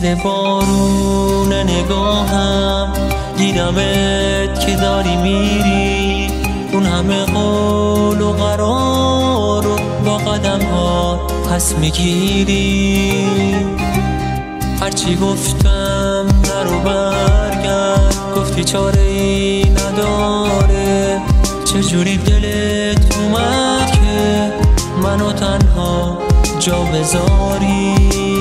دل بارون نگاهم دیدمت که داری میری، اون همه قول و قرار رو با قدم ها پس میگیری. هرچی گفتم نرو برگرد، گفتی چاره ای نداره. چجوری دلت اومد که منو تنها جا بذاری؟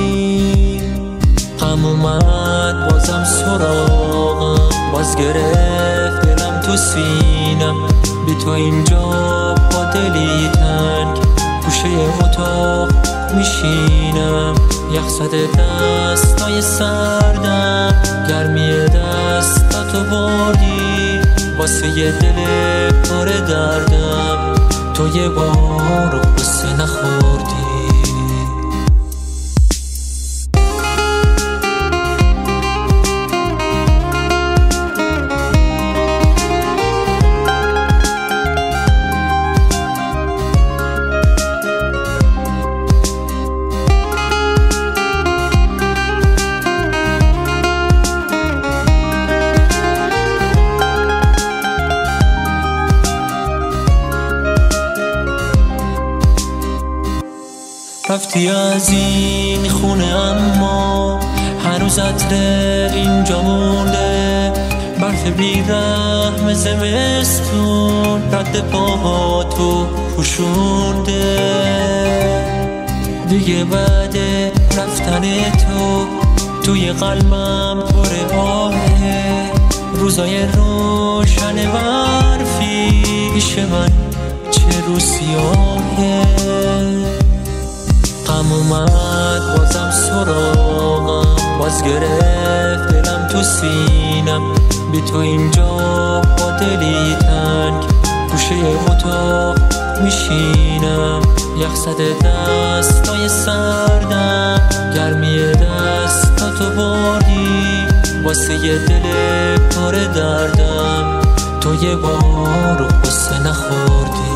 غم اومد بازم سراغم، باز گرفت دلم تو سینم. بی تو اینجا با دلی تنگ گوشه اتاق میشینم. یخ زده دستای سردم، گرمی دستاتو بردی واسه یه دل پر دردم. تو یه بار قصه نخوردی. رفتی از این خونه اما هنوز عطر اینجا مونده. برف بیرحم زمستون رد پاهاتو پوشونده. دیگه بعد رفتن تو توی قلبم پر آهه. روزای روشن برفی پیش من چه رو سیاهه. غم اومد بازم سراغم، باز گرفت دلم تو سینم. بی تو اینجا با دلی تنگ گوشه اتاق میشینم. یخ زده دستای سردم، گرمی دستاتو بردی واسه یه دل پر دردم. تو یه بار قصه نخوردی.